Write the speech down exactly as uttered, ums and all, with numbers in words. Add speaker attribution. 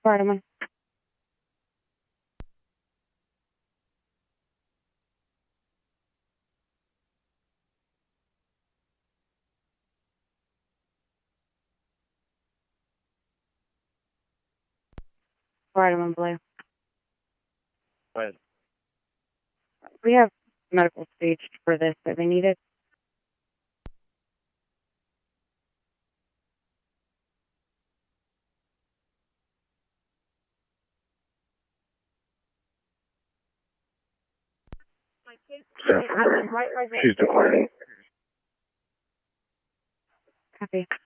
Speaker 1: Bartleman. Bartleman Blue.
Speaker 2: What?
Speaker 1: We have medical staged for this if they need it.
Speaker 2: So, she's declining.
Speaker 1: Copy.